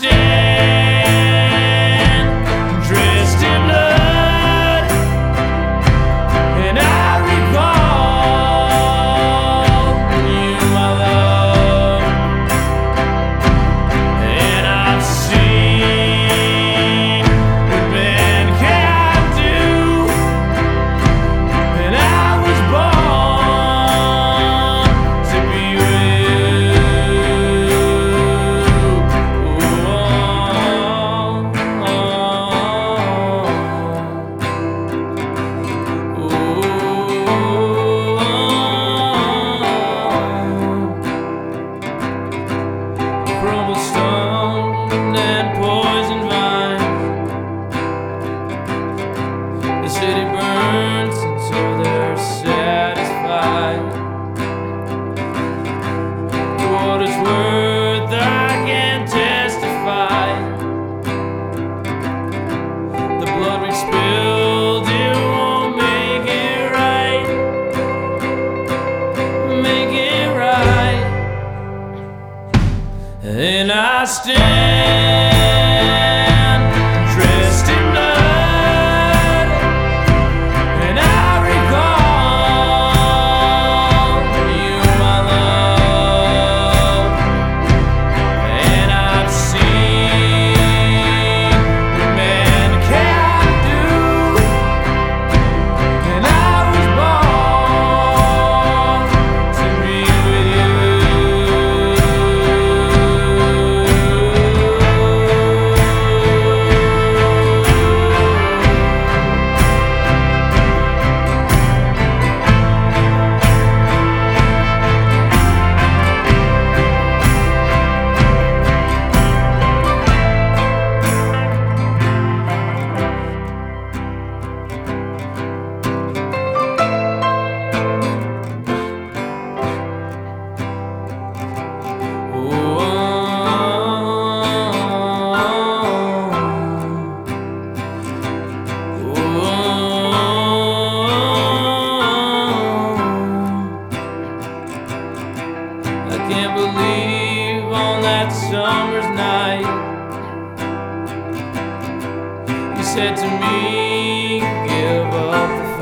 stand dressed in blood, and I recall you, my love, and I've seen what men can do, and I was born to be with crumbled stone and poison vine. The city burns until they're satisfied. For what it's worth, I can testify. The blood we spilled, it won't make it right. Make it right. And I stand dressed in blood, and I recall you, my love, and I've seen what men can do, and I was born to be with you. I can't believe on that summer's night you said to me, give up the